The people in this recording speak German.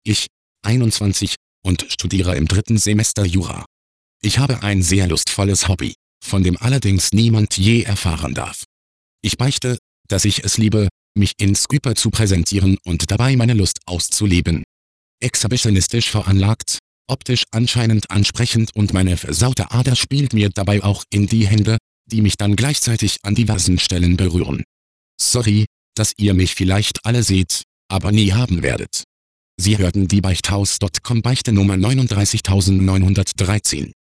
Ich, 21, und studiere im 3. Semester Jura. Ich habe ein sehr lustvolles Hobby, von dem allerdings niemand je erfahren darf. Ich beichte, dass ich es liebe, mich in Skype zu präsentieren und dabei meine Lust auszuleben. Exhibitionistisch veranlagt, optisch anscheinend ansprechend und meine versaute Ader spielt mir dabei auch in die Hände, die mich dann gleichzeitig an diversen Stellen berühren. Sorry, dass ihr mich vielleicht alle seht, aber nie haben werdet. Sie hörten die Beichthaus.com Beichte Nummer 39913.